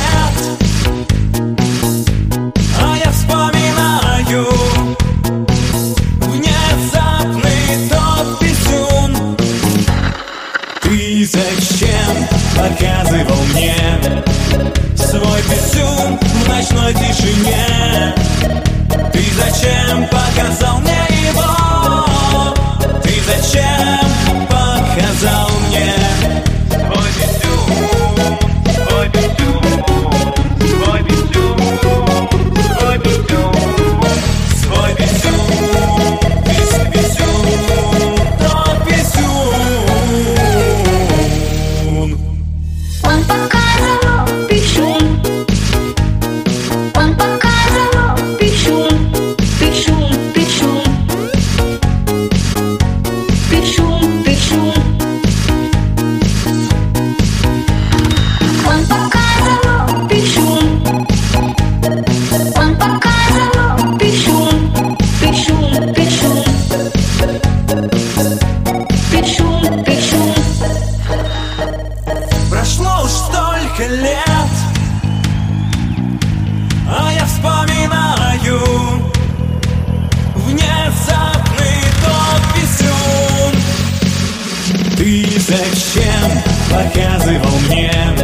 лет, а я вспоминаю внезапный тот писюн. Ты зачем показывал мне свой писюн в ночной тишине? Ты зачем показал мне его? Ты зачем показал мне свой писюн? Свой писюн, свой писюн, свой писюн, свой писюн, писюн, тот писюн. Он показывал писюн. Он показывал писюн. Писюн, писюн. Писюн, писюн. Он показывал писюн. Он показывал писюн. Писюн, писюн. Писюн, писюн. Прошло уж столько лет, а я вспоминаю внезапный тот писюн. Ты зачем показывал мне